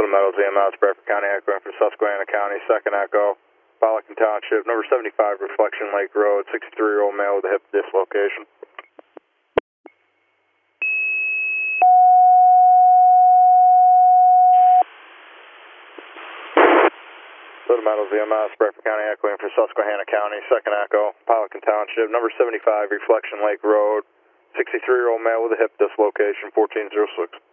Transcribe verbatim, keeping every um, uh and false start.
Little Meadows E M S, Bradford County, echoing for Susquehanna County, second echo, Pelican Township, number seventy-five, Reflection Lake Road, sixty-three-year-old male with a hip dislocation. Little Meadows E M S, Bradford County, echoing for Susquehanna County, second echo, Pelican Township, number seventy-five, Reflection Lake Road, sixty-three-year-old male with a hip dislocation, fourteen oh six.